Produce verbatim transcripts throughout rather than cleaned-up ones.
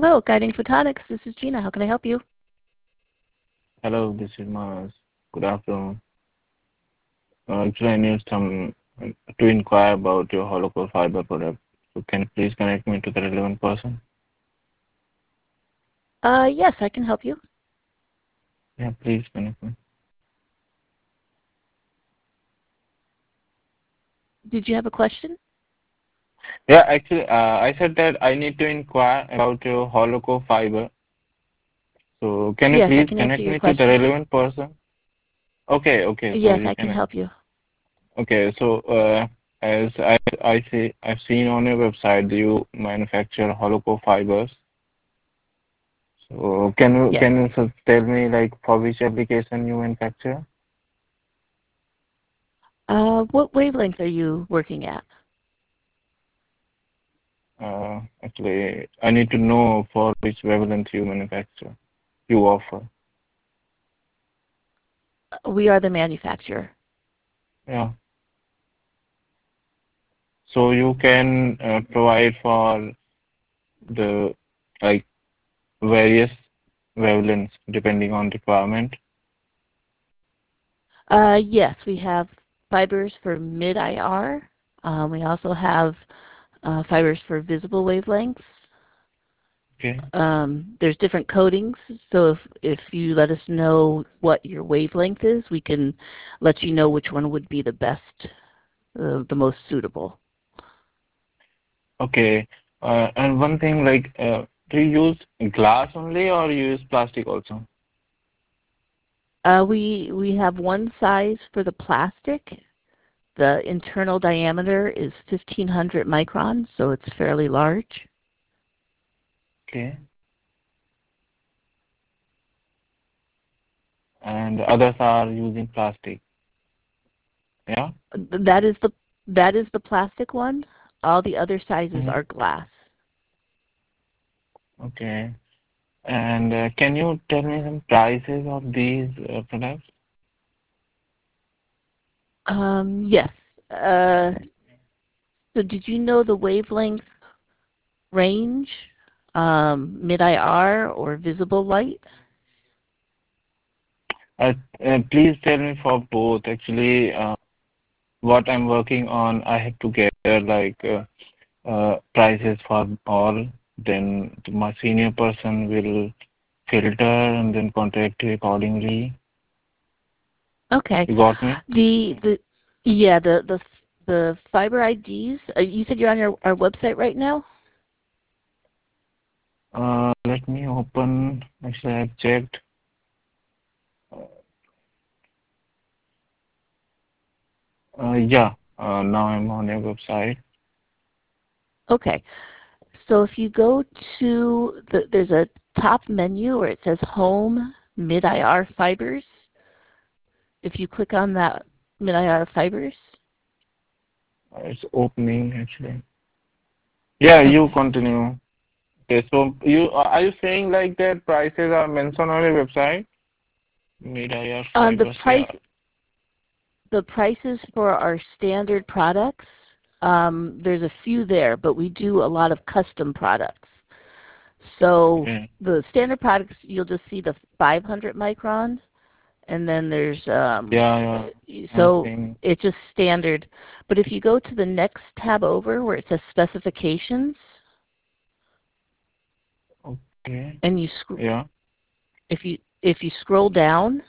Hello, Guiding Photonics. This is Gina. How can I help you? Hello, this is Mars. Good afternoon. Uh, actually, I need some uh, to inquire about your hollow core fiber product. So can you please connect me to the relevant person? Uh, yes, I can help you. Yeah, please connect me. Did you have a question? Yeah, actually, uh, I said that I need to inquire about your hollow core fiber. So can you Yes, I please can answer connect your me to the question. relevant person? Okay, okay, so Yes, you I can can. help you. Okay, so uh, as I I see, I've seen on your website that you manufacture hollow core fibers. So can you Yes. can you so tell me like for which application you manufacture? Uh, what wavelength are you working at? Uh, actually, I need to know for which wavelength you manufacture, you offer. Uh, We are the manufacturer. Yeah. So you can uh, provide for the like various wavelengths depending on requirement. Uh, yes, we have fibers for mid-I R. Um, we also have uh, fibers for visible wavelengths. Okay. Um, there's different coatings, so if, if you let us know what your wavelength is, we can let you know which one would be the best, uh, the most suitable. Okay. Uh, and one thing like, uh, do you use glass only or you use plastic also? Uh, we we have one size for the plastic. The internal diameter is fifteen hundred microns, so it's fairly large. Okay. And the others are using plastic. Yeah. That is the that is the plastic one. All the other sizes Mhm. are glass. Okay. And uh, can you tell me some prices of these uh, products? Um, yes. Uh, so did you know the wavelength range, um, mid-I R or visible light? Uh, uh, please tell me for both. Actually, uh, what I'm working on, I have to gather like uh, uh, prices for all. Then my senior person will filter and then contact you accordingly. Okay. You got me? The the yeah the the the fiber I Ds. Uh, you said you're on your our website right now. Uh, let me open. Actually, I've checked. Uh, yeah. Uh, now I'm on your website. Okay. So if you go to the, there's a top menu where it says Home Mid-I R Fibers. If you click on that Mid-I R Fibers. Uh, it's opening actually. Yeah, you Okay. continue. Okay, so you uh, are you saying like that prices are mentioned on your website? Mid-I R Um, the fibers, price yeah. the prices for our standard products, um, there's a few there, but we do a lot of custom products. So Okay. the standard products, you'll just see the five hundred micron, and then there's um, Yeah, yeah. I'm so seeing. it's just standard. But if you go to the next tab over where it says specifications, Okay. and you sc- Yeah. if you if you scroll down,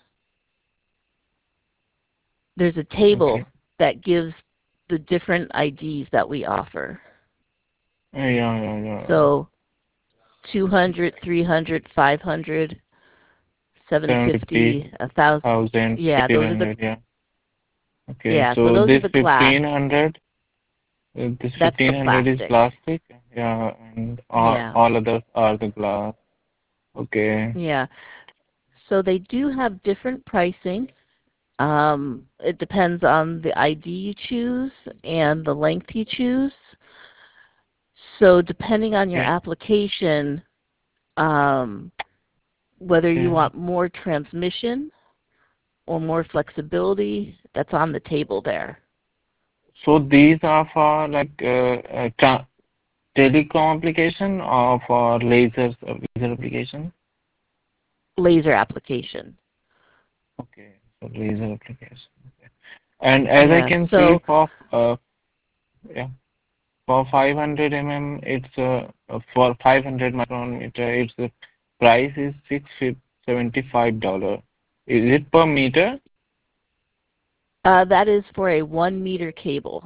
there's a table Okay. that gives the different I Ds that we offer. Yeah, yeah, yeah. So two hundred, three hundred, five hundred, seven fifty, seven fifty, one thousand. thousand, Yeah, those are the eighteen hundred, yeah. Okay, yeah. So so those are this the glass. fifteen hundred, uh, this That's the fifteen hundred is plastic. plastic. Yeah, and all, Yeah. all others are the glass. Okay. Yeah. So they do have different pricing. Um, it depends on the I D you choose and the length you choose. So depending on your Okay. application, um, whether you Okay. want more transmission or more flexibility, that's on the table there. So these are for like uh, uh, tra telecom application or for laser laser application? Laser application. Okay, so laser application. Okay. And as I Yeah. can see So for uh, yeah, for five hundred millimeter, it's uh, uh, for five hundred micrometer, its the price is six seventy-five dollar. Is it per meter? uh, that is for a one meter cable.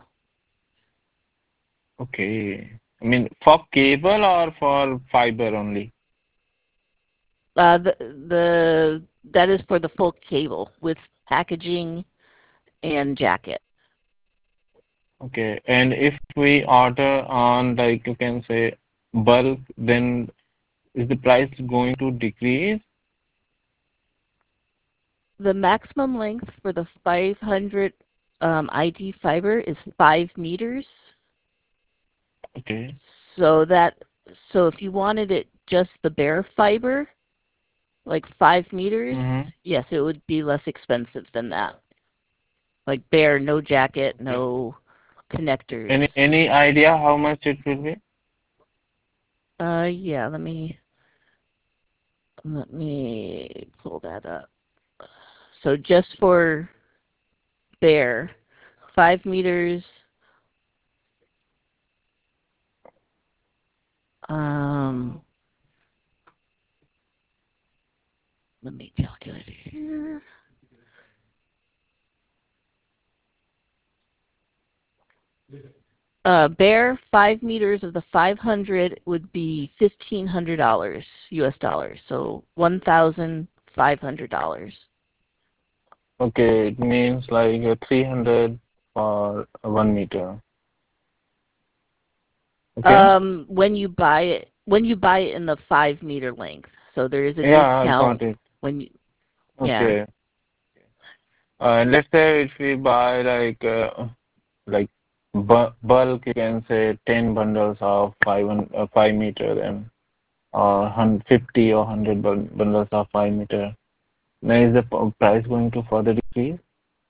Okay. I mean, for cable or for fiber only? Uh, the the that is for the full cable with packaging and jacket. Okay. And if we order on, like you can say, bulk, then is the price going to decrease? The maximum length for the five hundred um, I D fiber is five meters. Okay. So that so if you wanted it just the bare fiber, like five meters, Mm-hmm. yes, it would be less expensive than that. Like bare, no jacket, Okay. no connectors. Any any idea how much it will be? Uh, yeah, let me let me pull that up. So just for bare, five meters. Um, let me calculate it here. Uh, bare five meters of the five hundred would be fifteen hundred dollars U S dollars, so one thousand five hundred dollars. Okay, it means like uh, three hundred for one meter. Okay. Um, when you buy it, when you buy it in the five meter length, so there is a Yeah, I discount got it. when you, yeah. Okay. Uh, let's say if we buy like uh, like bu bulk, you can say ten bundles of five uh, five meter, then or one hundred fifty or one hundred bun- bundles of five meter. Now is the p- price going to further decrease?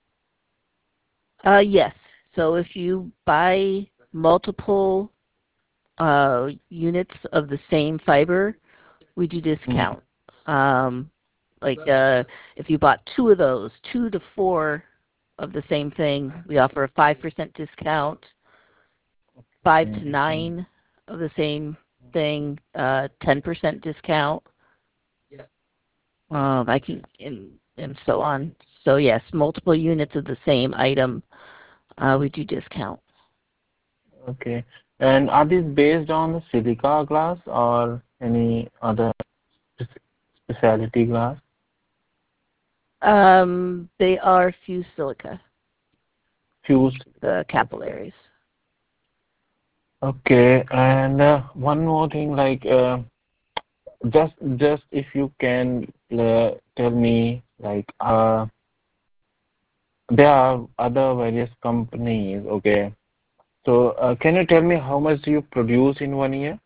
Uh, yes. So if you buy multiple uh, units of the same fiber, we do Mm-hmm. discount. Um, like uh, if you bought two of those, two to four of the same thing, we offer a five percent discount. Five to Mm-hmm. nine of the same thing, uh, ten percent discount. Um, I can and and so on. So yes, multiple units of the same item, uh, we do discount. Okay. And are these based on the silica glass or any other spec- specialty glass? Um, they are fused silica, Fused. the Okay. capillaries. Okay. And uh, one more thing, like uh, just just if you can uh, tell me, like uh, there are other various companies. Okay. So uh, can you tell me how much do you produce in one year?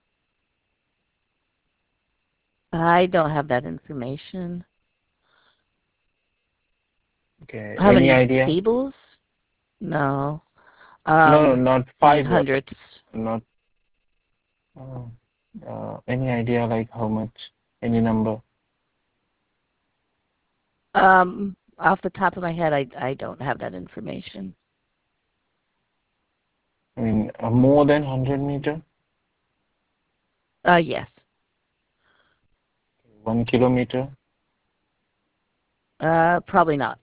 I don't have that information. Okay. How Any many idea? cables? No. No, no, Um, not I mean fiber. hundreds. Not uh, uh, any idea like how much? Any number? Um, off the top of my head, I I don't have that information. I mean, uh, more than one hundred meter, Uh, yes. one kilometer. Uh, probably not.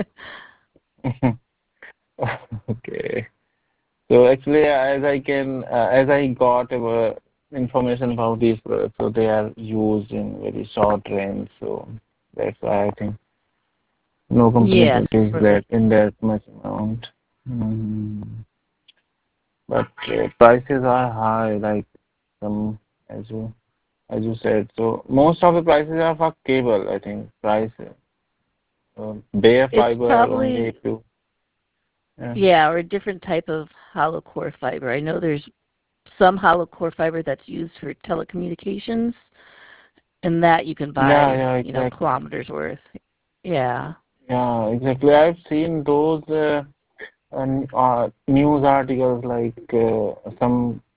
Okay. So actually, as I can, uh, as I got uh, information about these products, so they are used in very short range. So that's why I think no company Yes. produces For that in that much amount. Mhm. But uh, prices are high, like some as you as you said. So most of the prices are for cable. I think price uh, bare it's fiber only if probably you. Yeah. yeah, or a different type of hollow core fiber. I know there's some hollow core fiber that's used for telecommunications, and that you can Yeah, buy, yeah, you know, exactly. kilometers worth. Yeah. Yeah, exactly. I've seen those uh, uh, uh, news articles like uh, some.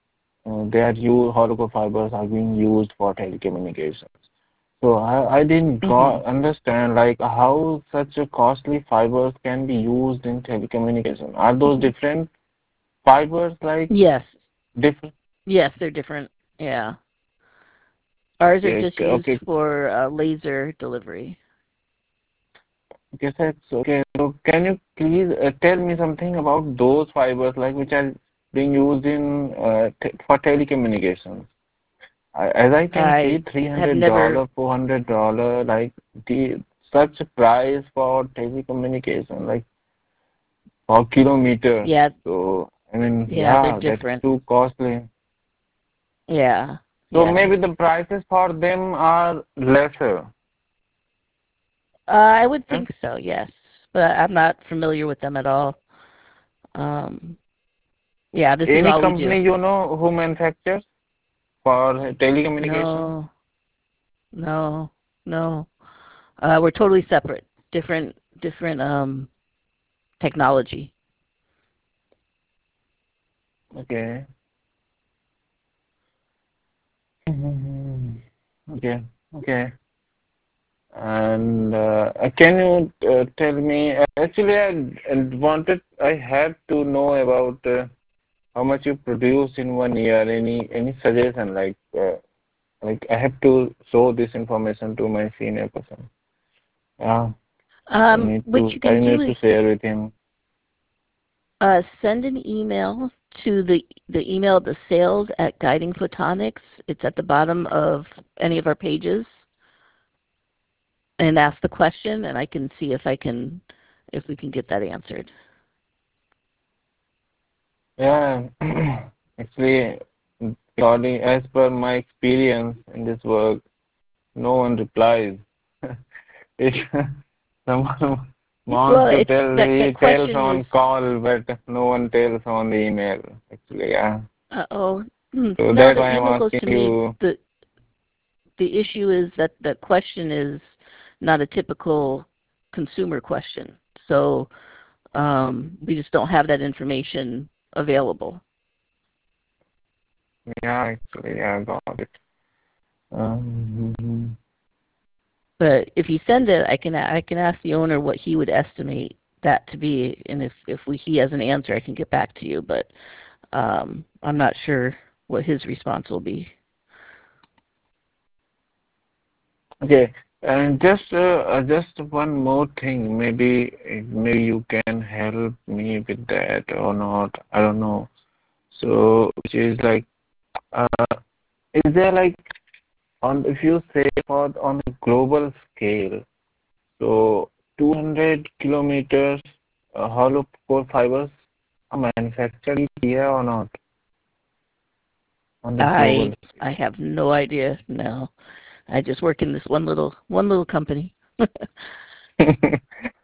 uh, they are used, hollow core fibers are being used for telecommunications. So I, I didn't Hmm. got, understand like how such a costly fibers can be used in telecommunication. Are those different fibers like Yes. different? Yes, they're different. Yeah. Ours are Okay, just c- used okay, for uh, laser delivery. okay, that's okay. So can you please uh, tell me something about those fibers like which are being used in uh, te for telecommunications? I, as I can see, I three have hundred never, dollar, four hundred dollar, like the such price for telecommunication, like for kilometer. yeah, So I mean, yeah, they're yeah, that's different. too costly. Yeah, So yeah. maybe the prices for them are lesser. Uh, I would Huh? think so, yes. But I'm not familiar with them at all. Um, yeah, this is Any all we do. company you know who manufactures for telecommunication? No, no, no. Uh, we're totally separate. Different, different um, technology. Okay. Mhm. Okay. Okay. And uh, can you uh, tell me? Actually, I uh, wanted, I had to know about uh, how much you produce in one year. Any any suggestion? Like uh, like I have to show this information to my senior person. Yeah, I Um, need what to you I can do need is to share with him. uh, send an email to the the email the sales at Guiding Photonics. It's at the bottom of any of our pages, and ask the question, and I can see if I can if we can get that answered. Yeah, actually, according as per my experience in this work, no one replies. If someone wants Well, to it's tell, that that he tells question is. on call, but no one tells on the email. Actually, yeah. Uh oh. So No, that's the why I'm email goes asking to me. you. the The issue is that the question is not a typical consumer question, so um, we just don't have that information available. Yeah, actually, yeah, got it. Um, But if you send it, I can I can ask the owner what he would estimate that to be, and if if we, he has an answer, I can get back to you. But um, I'm not sure what his response will be. okay, and just uh, uh, just one more thing. Maybe maybe you can help me with that or not. I don't know. So, which is like, uh, is there like on if you say for on a global scale, so two hundred kilometers uh, hollow core fibers are manufactured here or not on the I global I have no idea. No, I just work in this one little one little company. scale?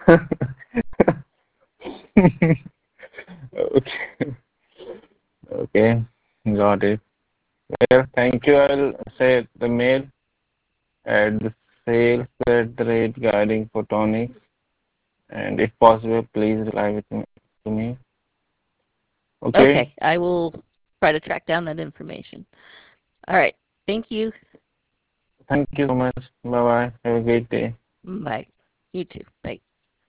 Okay, okay, got it. Well, thank you. I'll say the mail at the sales at the rate guiding photonics, and if possible, please reply with me to me. Okay. Okay, I will try to track down that information. All right. Thank you. Thank you so much. Bye bye. Have a great day. Bye. You too. Bye.